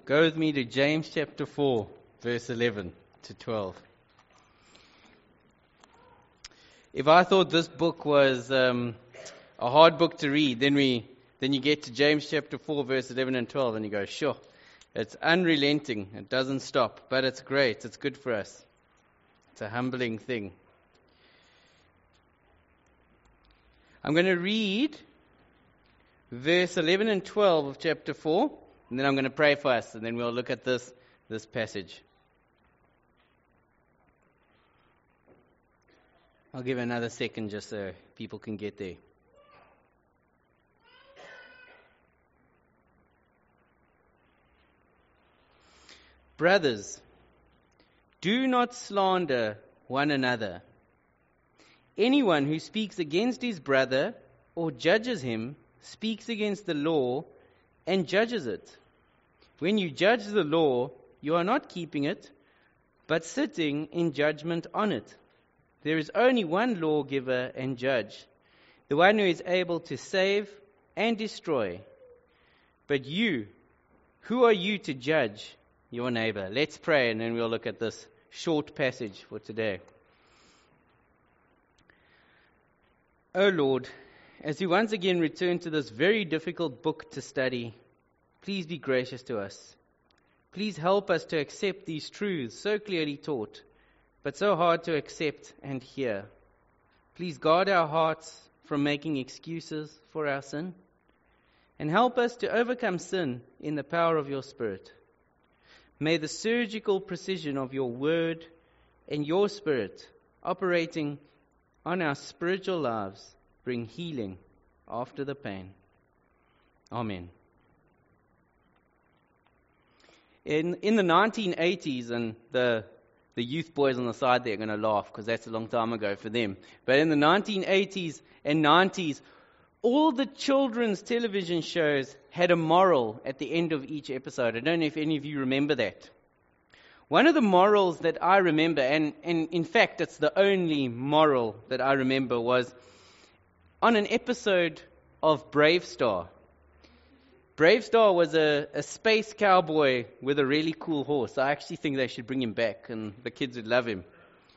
Go with me to James chapter 4, verse 11 to 12. If I thought this book was a hard book to read, then you get to James chapter 4, verse 11 and 12, and you go, sure, it's unrelenting, it doesn't stop, but it's great, it's good for us. It's a humbling thing. I'm going to read verse 11 and 12 of chapter 4, and then I'm going to pray for us, and then we'll look at this passage. I'll give another second just so people can get there. Brothers, do not slander one another. Anyone who speaks against his brother or judges him speaks against the law and judges it. When you judge the law, you are not keeping it, but sitting in judgment on it. There is only one lawgiver and judge, the one who is able to save and destroy. But you, who are you to judge your neighbor? Let's pray, and then we'll look at this short passage for today. O Lord, as we once again return to this very difficult book to study, please be gracious to us. Please help us to accept these truths so clearly taught, but so hard to accept and hear. Please guard our hearts from making excuses for our sin, and help us to overcome sin in the power of your Spirit. May the surgical precision of your word and your Spirit operating on our spiritual lives bring healing after the pain. Amen. In the 1980s, and the youth boys on the side there are going to laugh because that's a long time ago for them. But in the 1980s and 90s, all the children's television shows had a moral at the end of each episode. I don't know if any of you remember that. One of the morals that I remember, and in fact it's the only moral that I remember, was on an episode of Brave Star. Brave Star was a space cowboy with a really cool horse. I actually think they should bring him back, and the kids would love him.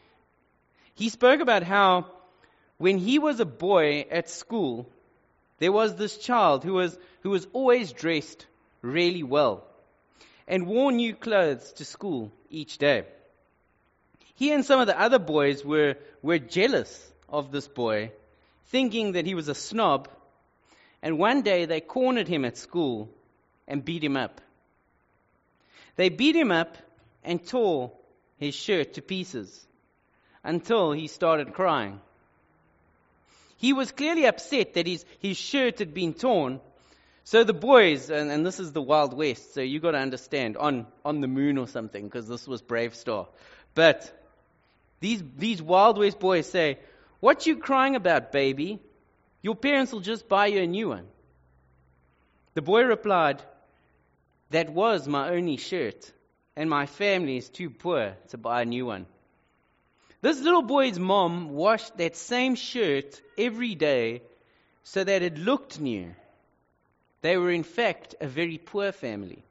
He spoke about how when he was a boy at school, there was this child who was always dressed really well and wore new clothes to school each day. He and some of the other boys were jealous of this boy, thinking that he was a snob, and one day they cornered him at school and beat him up. They beat him up and tore his shirt to pieces until he started crying. He was clearly upset that his shirt had been torn. So the boys, and this is the Wild West, so you got to understand, on the moon or something, because this was Brave Star. But these Wild West boys say, "What you crying about, baby? Your parents will just buy you a new one." The boy replied, "That was my only shirt, and my family is too poor to buy a new one." This little boy's mom washed that same shirt every day so that it looked new. They were in fact a very poor family.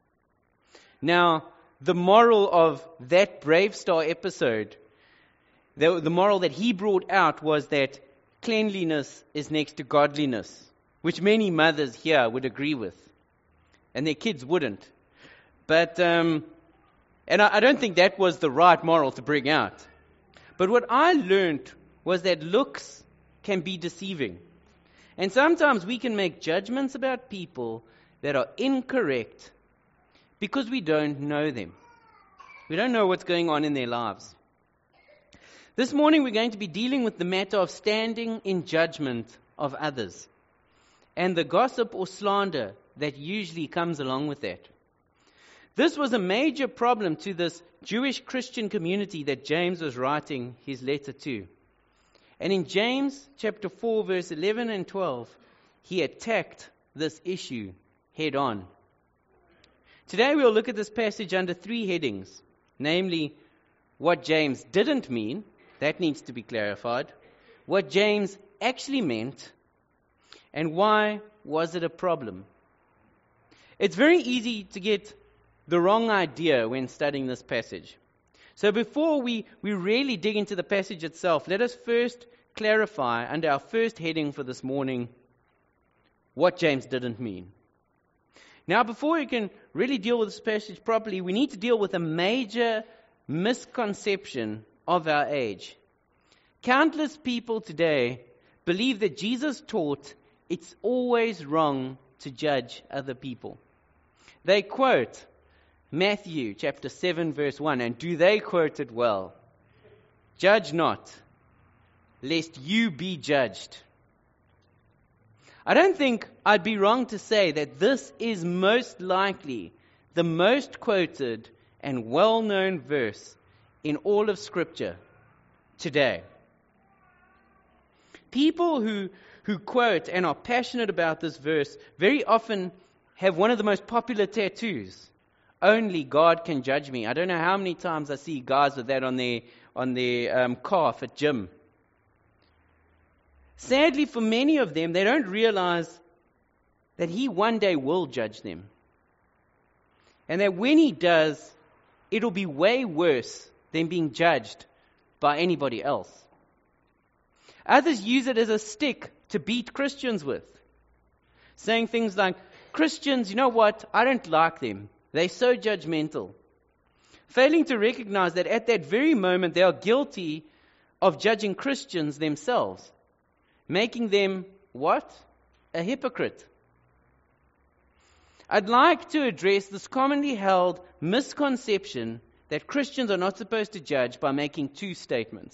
Now, the moral of that Brave Star episode, the moral that he brought out was that cleanliness is next to godliness, which many mothers here would agree with, and their kids wouldn't. But and I don't think that was the right moral to bring out. But what I learned was that looks can be deceiving. And sometimes we can make judgments about people that are incorrect because we don't know them. We don't know what's going on in their lives. This morning we're going to be dealing with the matter of standing in judgment of others and the gossip or slander that usually comes along with that. This was a major problem to this Jewish Christian community that James was writing his letter to. And in James chapter 4, verse 11 and 12, he attacked this issue head on. Today we'll look at this passage under three headings, namely, what James didn't mean, that needs to be clarified, what James actually meant, and why was it a problem. It's very easy to get the wrong idea when studying this passage. So before we really dig into the passage itself, let us first clarify under our first heading for this morning what James didn't mean. Now, before we can really deal with this passage properly, we need to deal with a major misconception of our age. Countless people today believe that Jesus taught it's always wrong to judge other people. They quote Matthew chapter 7 verse 1, and do they quote it well? Judge not, lest you be judged. I don't think I'd be wrong to say that this is most likely the most quoted and well-known verse in all of Scripture today. People who quote and are passionate about this verse very often have one of the most popular tattoos. Only God can judge me. I don't know how many times I see guys with that on their calf at gym. Sadly, for many of them, they don't realize that He one day will judge them. And that when He does, it'll be way worse than being judged by anybody else. Others use it as a stick to beat Christians with, saying things like, Christians, you know what? I don't like them. They're so judgmental. Failing to recognize that at that very moment they are guilty of judging Christians themselves, making them what? A hypocrite. I'd like to address this commonly held misconception that Christians are not supposed to judge by making two statements.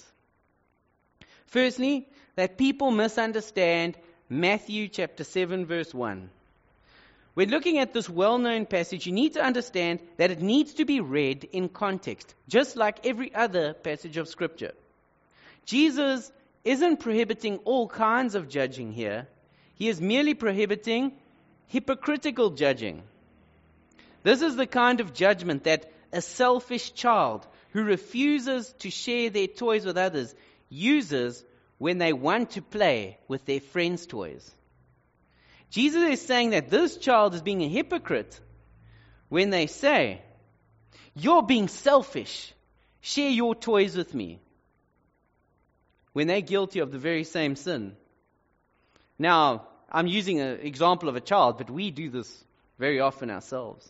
Firstly, that people misunderstand Matthew chapter 7 verse 1. When looking at this well-known passage, you need to understand that it needs to be read in context, just like every other passage of Scripture. Jesus isn't prohibiting all kinds of judging here. He is merely prohibiting hypocritical judging. This is the kind of judgment that a selfish child who refuses to share their toys with others uses when they want to play with their friends' toys. Jesus is saying that this child is being a hypocrite when they say, "You're being selfish. Share your toys with me," when they're guilty of the very same sin. Now, I'm using an example of a child, but we do this very often ourselves.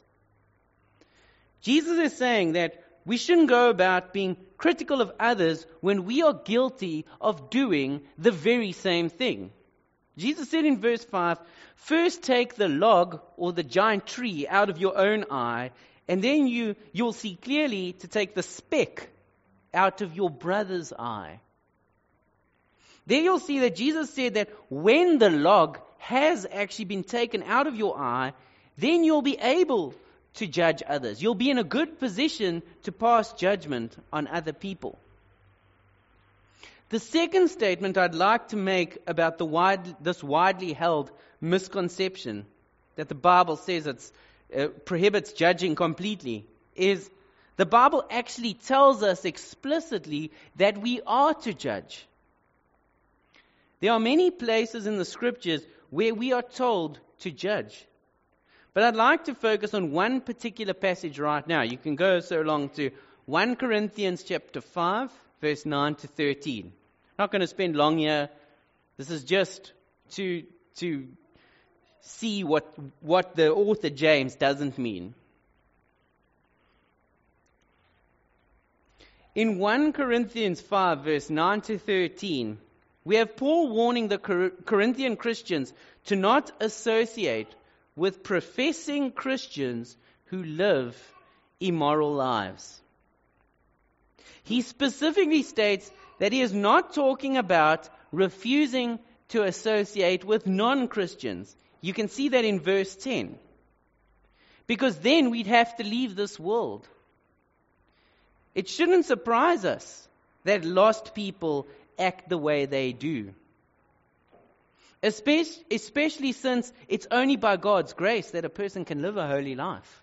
Jesus is saying that we shouldn't go about being critical of others when we are guilty of doing the very same thing. Jesus said in verse 5, first take the log or the giant tree out of your own eye, and then you'll see clearly to take the speck out of your brother's eye. There you'll see that Jesus said that when the log has actually been taken out of your eye, then you'll be able to judge others. You'll be in a good position to pass judgment on other people. The second statement I'd like to make about this widely held misconception that the Bible says it prohibits judging completely is the Bible actually tells us explicitly that we are to judge. There are many places in the Scriptures where we are told to judge. But I'd like to focus on one particular passage right now. You can go so long to 1 Corinthians chapter 5, verse 9 to 13. Not going to spend long here. This is just to see what the author James doesn't mean. In 1 Corinthians 5, verse 9 to 13, we have Paul warning the Corinthian Christians to not associate with professing Christians who live immoral lives. He specifically states that he is not talking about refusing to associate with non-Christians. You can see that in verse 10. Because then we'd have to leave this world. It shouldn't surprise us that lost people act the way they do. Especially since it's only by God's grace that a person can live a holy life.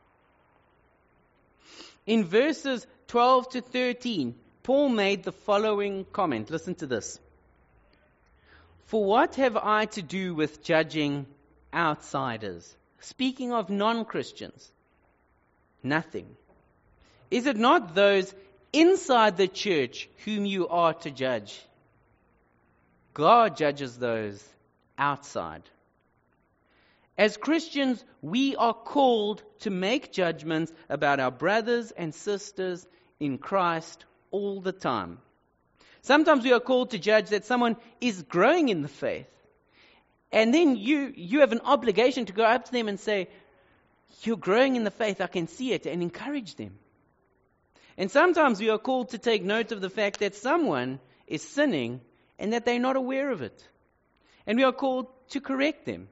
In verses 12 to 13, Paul made the following comment. Listen to this. For what have I to do with judging outsiders? Speaking of non-Christians. nothing? Is it not those inside the church whom you are to judge? God judges those outside. As Christians, we are called to make judgments about our brothers and sisters in Christ all the time. Sometimes we are called to judge that someone is growing in the faith. And then you have an obligation to go up to them and say, "You're growing in the faith, I can see it," and encourage them. And sometimes we are called to take note of the fact that someone is sinning and that they're not aware of it. And we are called to correct them.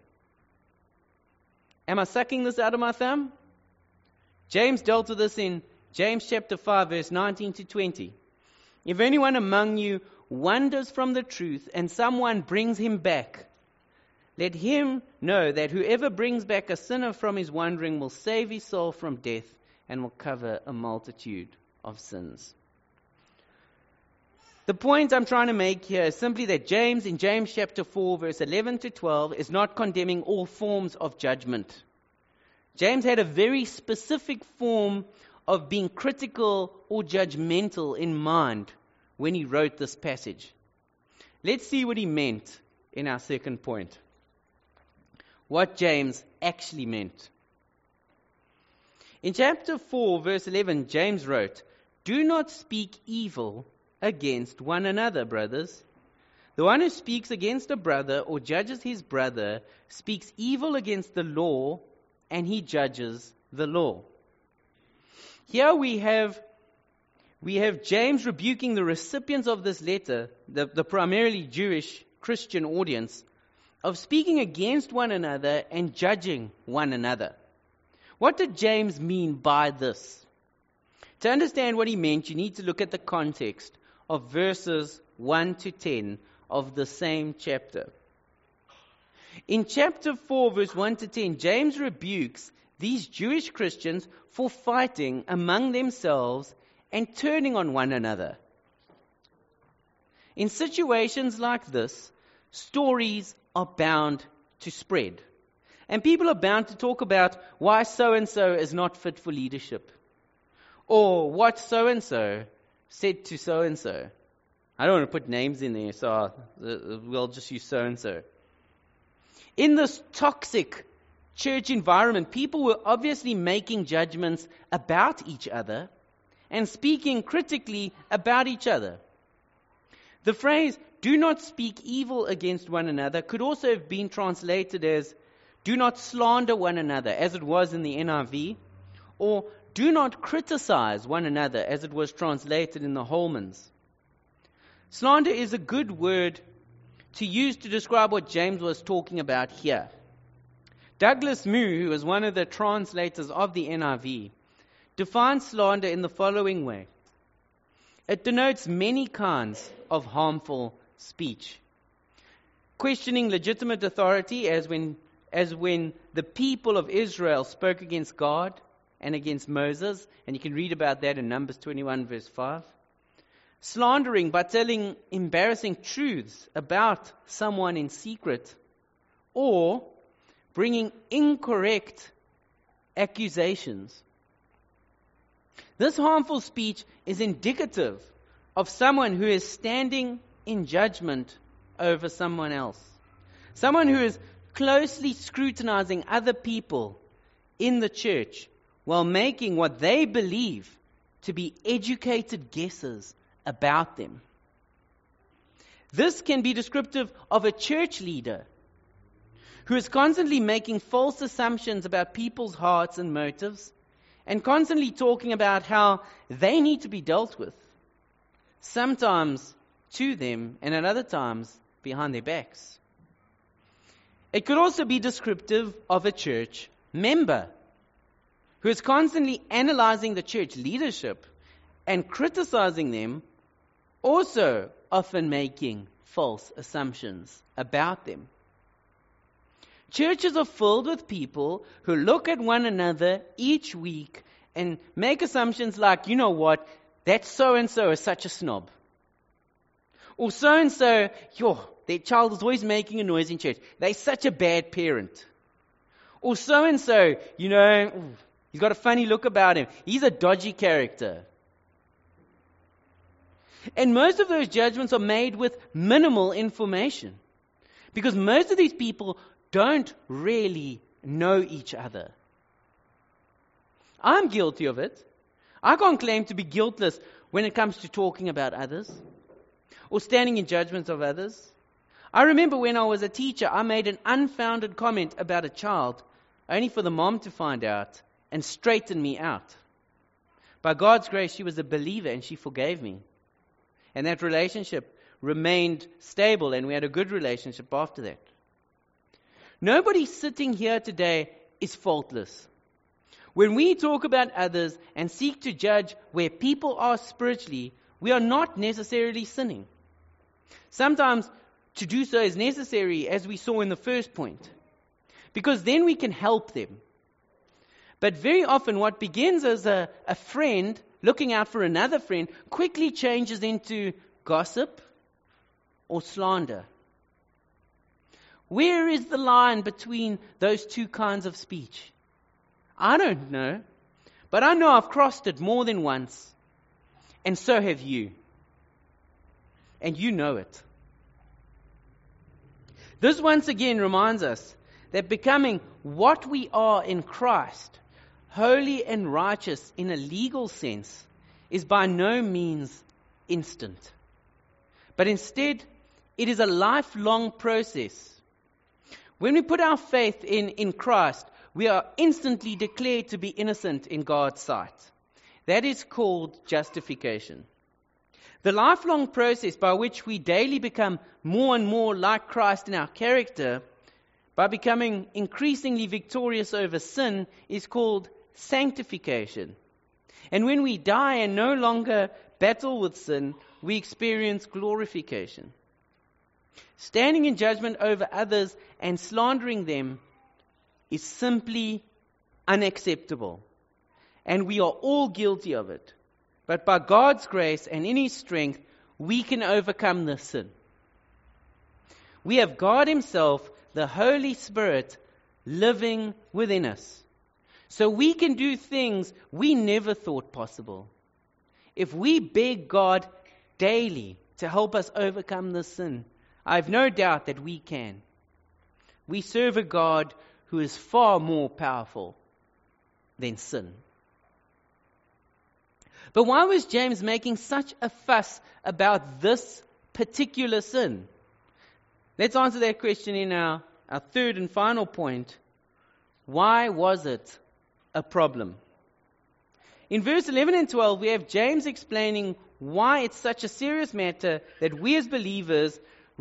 Am I sucking this out of my thumb? James dealt with this in James chapter 5, verse 19 to 20. If anyone among you wanders from the truth and someone brings him back, let him know that whoever brings back a sinner from his wandering will save his soul from death and will cover a multitude of sins. The point I'm trying to make here is simply that James, in James chapter 4, verse 11 to 12, is not condemning all forms of judgment. James had a very specific form of being critical or judgmental in mind when he wrote this passage. Let's see what he meant in our second point. What James actually meant. In chapter 4, verse 11, James wrote, "Do not speak evil against one another, brothers. The one who speaks against a brother or judges his brother speaks evil against the law, and he judges the law." Here we have James rebuking the recipients of this letter, the primarily Jewish Christian audience, of speaking against one another and judging one another. What did James mean by this? To understand what he meant, you need to look at the context of verses 1 to 10 of the same chapter. In chapter 4, verse 1 to 10, James rebukes these Jewish Christians for fighting among themselves and turning on one another. In situations like this, stories are bound to spread. And people are bound to talk about why so-and-so is not fit for leadership. Or what so-and-so said to so-and-so. I don't want to put names in there, so we'll just use so-and-so. In this toxic church environment, people were obviously making judgments about each other and speaking critically about each other. The phrase, "do not speak evil against one another," could also have been translated as, "do not slander one another," as it was in the NIV, or "do not criticize one another," as it was translated in the Holman's. Slander is a good word to use to describe what James was talking about here. Douglas Moo, who was one of the translators of the NIV, defines slander in the following way. It denotes many kinds of harmful speech. Questioning legitimate authority, as when the people of Israel spoke against God and against Moses, and you can read about that in Numbers 21, verse 5. Slandering by telling embarrassing truths about someone in secret, or bringing incorrect accusations. This harmful speech is indicative of someone who is standing in judgment over someone else. Someone who is closely scrutinizing other people in the church while making what they believe to be educated guesses about them. This can be descriptive of a church leader who is constantly making false assumptions about people's hearts and motives and constantly talking about how they need to be dealt with, sometimes to them and at other times behind their backs. It could also be descriptive of a church member who is constantly analyzing the church leadership and criticizing them, also often making false assumptions about them. Churches are filled with people who look at one another each week and make assumptions like, you know what, that so-and-so is such a snob. Or so-and-so, their child is always making a noise in church. They're such a bad parent. Or so-and-so, He's got a funny look about him. He's a dodgy character. And most of those judgments are made with minimal information. Because most of these people don't really know each other. I'm guilty of it. I can't claim to be guiltless when it comes to talking about others or standing in judgment of others. I remember when I was a teacher, I made an unfounded comment about a child, only for the mom to find out and straighten me out. By God's grace, she was a believer and she forgave me. And that relationship remained stable, and we had a good relationship after that. Nobody sitting here today is faultless. When we talk about others and seek to judge where people are spiritually, we are not necessarily sinning. Sometimes to do so is necessary, as we saw in the first point, because then we can help them. But very often what begins as a friend looking out for another friend quickly changes into gossip or slander. Where is the line between those two kinds of speech? I don't know, but I know I've crossed it more than once, and so have you. And you know it. This once again reminds us that becoming what we are in Christ, holy and righteous in a legal sense, is by no means instant. But instead, it is a lifelong process. When we put our faith in Christ, we are instantly declared to be innocent in God's sight. That is called justification. The lifelong process by which we daily become more and more like Christ in our character, by becoming increasingly victorious over sin, is called sanctification. And when we die and no longer battle with sin, we experience glorification. Standing in judgment over others and slandering them is simply unacceptable. And we are all guilty of it. But by God's grace and in His strength, we can overcome this sin. We have God Himself, the Holy Spirit, living within us. So we can do things we never thought possible. If we beg God daily to help us overcome this sin, I have no doubt that we can. We serve a God who is far more powerful than sin. But why was James making such a fuss about this particular sin? Let's answer that question in our third and final point. Why was it a problem? In verse 11 and 12, we have James explaining why it's such a serious matter that we as believers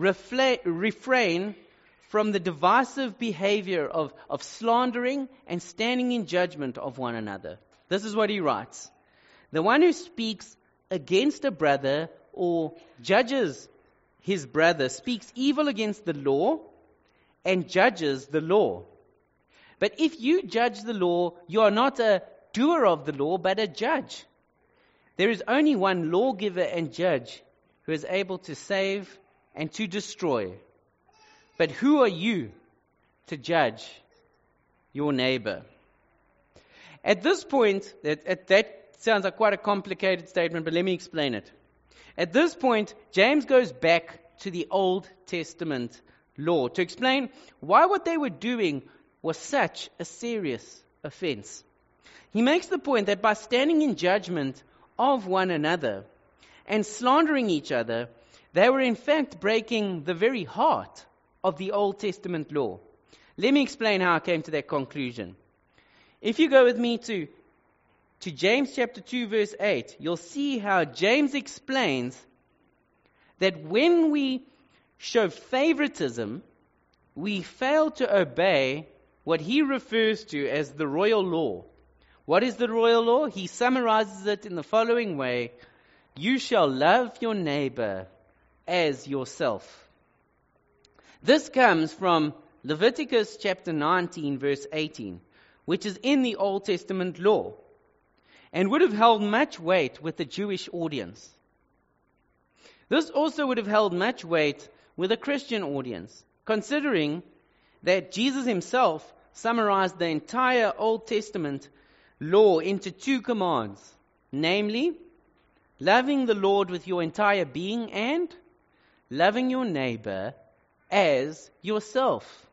refrain from the divisive behavior of slandering and standing in judgment of one another. This is what he writes. The one who speaks against a brother or judges his brother speaks evil against the law and judges the law. But if you judge the law, you are not a doer of the law, but a judge. There is only one lawgiver and judge who is able to save and to destroy. But who are you to judge your neighbor? At this point, that sounds like quite a complicated statement, but let me explain it. At this point, James goes back to the Old Testament law to explain why what they were doing was such a serious offense. He makes the point that by standing in judgment of one another and slandering each other, they were in fact breaking the very heart of the Old Testament law. Let me explain how I came to that conclusion. If you go with me to James chapter 2 verse 8, you'll see how James explains that when we show favoritism, we fail to obey what he refers to as the royal law. What is the royal law? He summarizes it in the following way: you shall love your neighbor as yourself. This comes from Leviticus chapter 19 verse 18, which is in the Old Testament law, and would have held much weight with the Jewish audience. This also would have held much weight with a Christian audience, considering that Jesus himself summarized the entire Old Testament law into two commands, namely, loving the Lord with your entire being and loving your neighbor as yourself.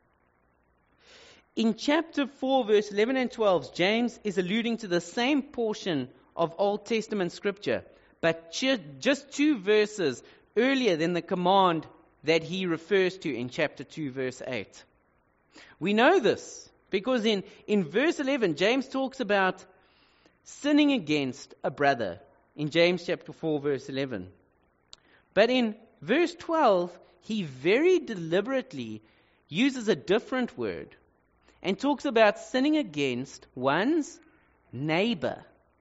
In chapter 4, verse 11 and 12, James is alluding to the same portion of Old Testament scripture, but just 2 verses earlier than the command that he refers to in chapter 2, verse 8. We know this because in verse 11, James talks about sinning against a brother in James chapter 4, verse 11. But in verse 12, he very deliberately uses a different word and talks about sinning against one's neighbor.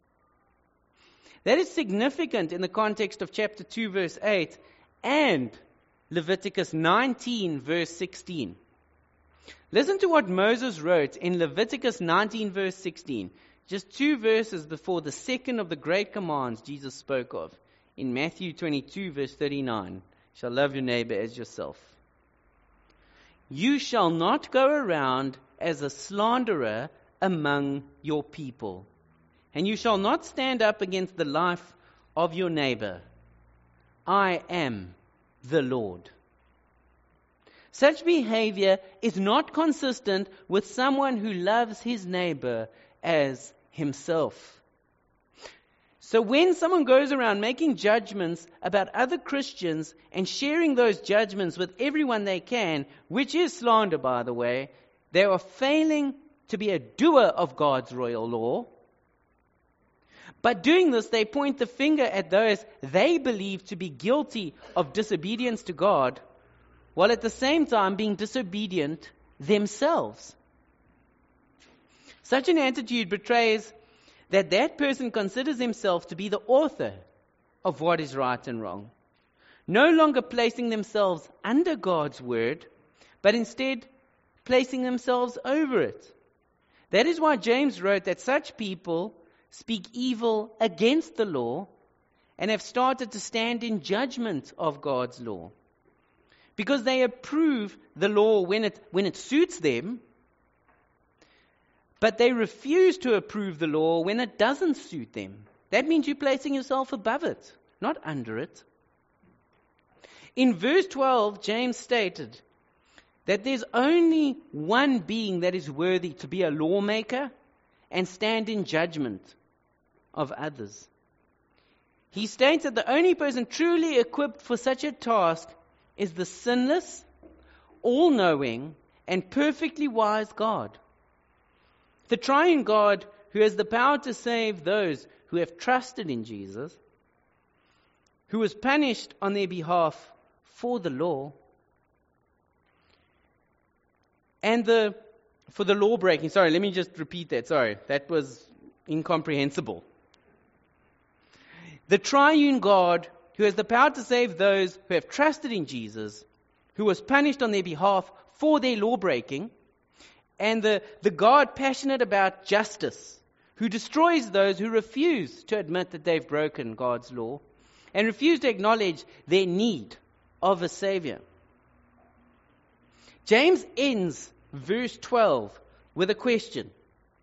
That is significant in the context of chapter 2, verse 8 and Leviticus 19, verse 16. Listen to what Moses wrote in Leviticus 19, verse 16. Just 2 verses before the second of the great commands Jesus spoke of. In Matthew 22, verse 39. You shall love your neighbor as yourself. You shall not go around as a slanderer among your people. And you shall not stand up against the life of your neighbor. I am the Lord. Such behavior is not consistent with someone who loves his neighbor as himself. So when someone goes around making judgments about other Christians and sharing those judgments with everyone they can, which is slander, by the way, they are failing to be a doer of God's royal law. By doing this, they point the finger at those they believe to be guilty of disobedience to God, while at the same time being disobedient themselves. Such an attitude betrays that person considers himself to be the author of what is right and wrong, no longer placing themselves under God's word, but instead placing themselves over it. That is why James wrote that such people speak evil against the law and have started to stand in judgment of God's law. Because they approve the law when it suits them, but they refuse to approve the law when it doesn't suit them. That means you're placing yourself above it, not under it. In verse 12, James stated that there's only one being that is worthy to be a lawmaker and stand in judgment of others. He states that the only person truly equipped for such a task is the sinless, all-knowing, and perfectly wise God. The triune God who has the power to save those who have trusted in Jesus, who was punished on their behalf for the law, and for the law breaking. Sorry, let me just repeat that. Sorry, that was incomprehensible. The triune God who has the power to save those who have trusted in Jesus, who was punished on their behalf for their law breaking, and the God passionate about justice, who destroys those who refuse to admit that they've broken God's law and refuse to acknowledge their need of a Savior. James ends verse 12 with a question.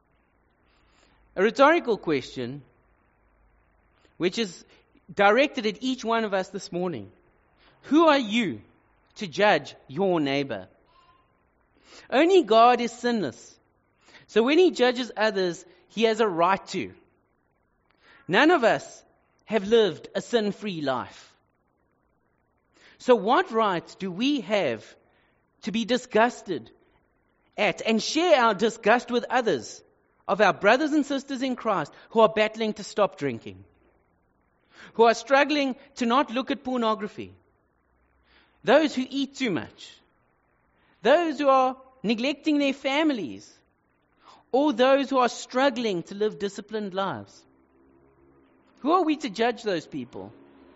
A rhetorical question which is directed at each one of us this morning. Who are you to judge your neighbor? Only God is sinless. So when he judges others, he has a right to. None of us have lived a sin-free life. So what right do we have to be disgusted at and share our disgust with others of our brothers and sisters in Christ who are battling to stop drinking, who are struggling to not look at pornography, those who eat too much, those who are neglecting their families, or those who are struggling to live disciplined lives? Who are we to judge those people?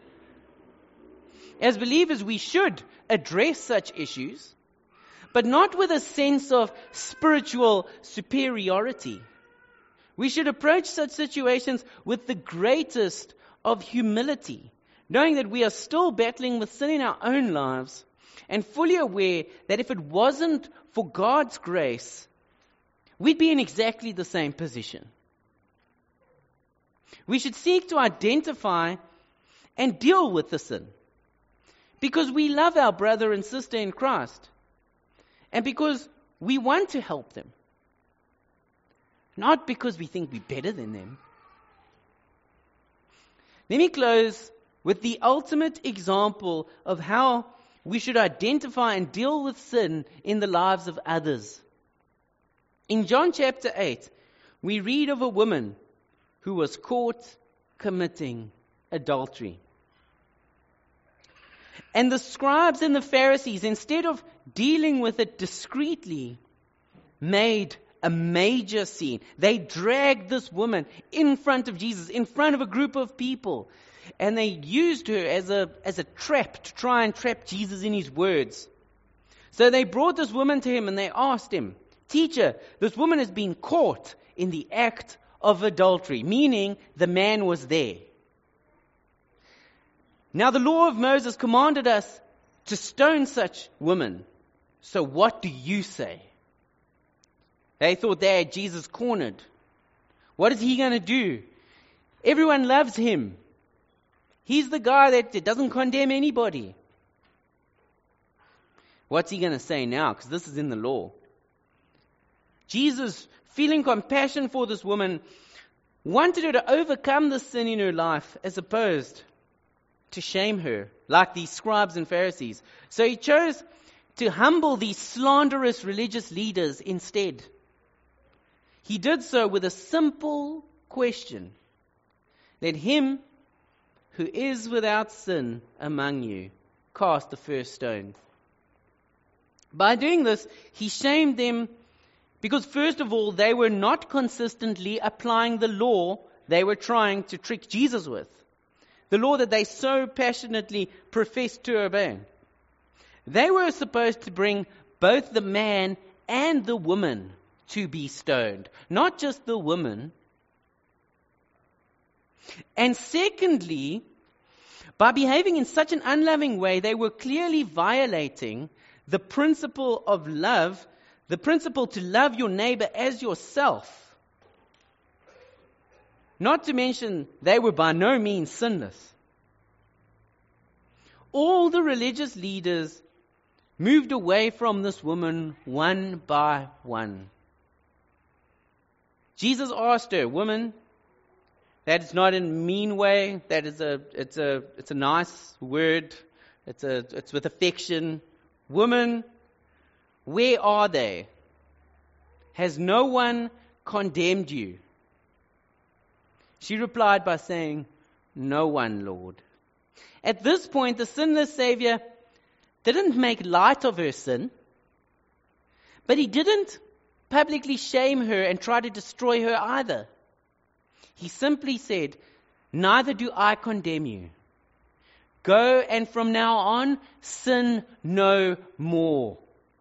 As believers, we should address such issues, but not with a sense of spiritual superiority. We should approach such situations with the greatest of humility, knowing that we are still battling with sin in our own lives, and fully aware that if it wasn't for God's grace, we'd be in exactly the same position. We should seek to identify and deal with the sin. Because we love our brother and sister in Christ. And because we want to help them. Not because we think we're better than them. Let me close with the ultimate example of how we should identify and deal with sin in the lives of others. In John chapter 8, we read of a woman who was caught committing adultery. And the scribes and the Pharisees, instead of dealing with it discreetly, made a major scene. They dragged this woman in front of Jesus, in front of a group of people. And they used her as a trap to try and trap Jesus in his words. So they brought this woman to him and they asked him, "Teacher, this woman has been caught in the act of adultery," meaning the man was there. Now the law of Moses commanded us to stone such women. So what do you say? They thought they had Jesus cornered. What is he going to do? Everyone loves him. He's the guy that doesn't condemn anybody. What's he going to say now? Because this is in the law. Jesus, feeling compassion for this woman, wanted her to overcome the sin in her life as opposed to shame her, like these scribes and Pharisees. So he chose to humble these slanderous religious leaders instead. He did so with a simple question. Let him who is without sin among you cast the first stone. By doing this, he shamed them because, first of all, they were not consistently applying the law they were trying to trick Jesus with. The law that they so passionately professed to obey. They were supposed to bring both the man and the woman to be stoned, not just the woman. And secondly, by behaving in such an unloving way, they were clearly violating the principle of love, the principle to love your neighbor as yourself. Not to mention, they were by no means sinless. All the religious leaders moved away from this woman one by one. Jesus asked her, "Woman," that is not in a mean way, that is it's a nice word, it's with affection. "Woman, where are they? Has no one condemned you?" She replied by saying, "No one, Lord." At this point, the sinless Savior didn't make light of her sin, but he didn't publicly shame her and try to destroy her either. He simply said, "Neither do I condemn you. Go and from now on, sin no more."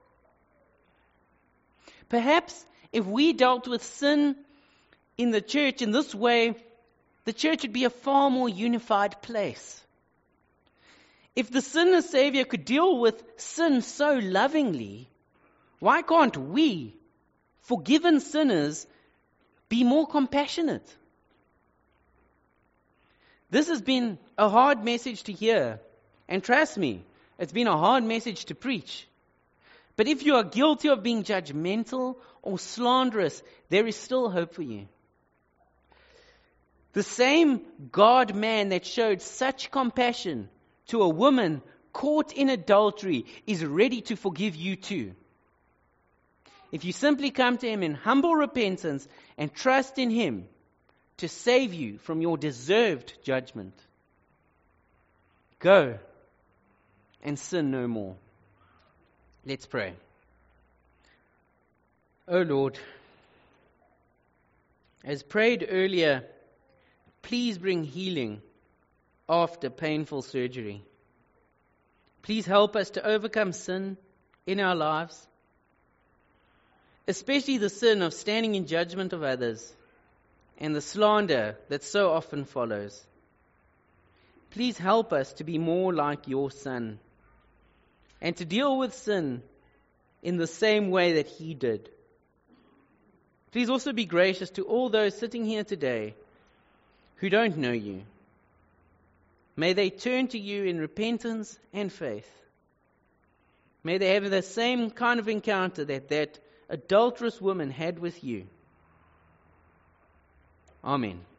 Perhaps if we dealt with sin in the church in this way, the church would be a far more unified place. If the sinless Savior could deal with sin so lovingly, why can't we, forgiven sinners, be more compassionate? This has been a hard message to hear. And trust me, it's been a hard message to preach. But if you are guilty of being judgmental or slanderous, there is still hope for you. The same God-man that showed such compassion to a woman caught in adultery is ready to forgive you too. If you simply come to him in humble repentance and trust in him to save you from your deserved judgment. Go and sin no more. Let's pray. Oh Lord, as prayed earlier, please bring healing after painful surgery. Please help us to overcome sin in our lives, especially the sin of standing in judgment of others and the slander that so often follows. Please help us to be more like your Son and to deal with sin in the same way that he did. Please also be gracious to all those sitting here today who don't know you. May they turn to you in repentance and faith. May they have the same kind of encounter that adulterous woman had with you. Amen.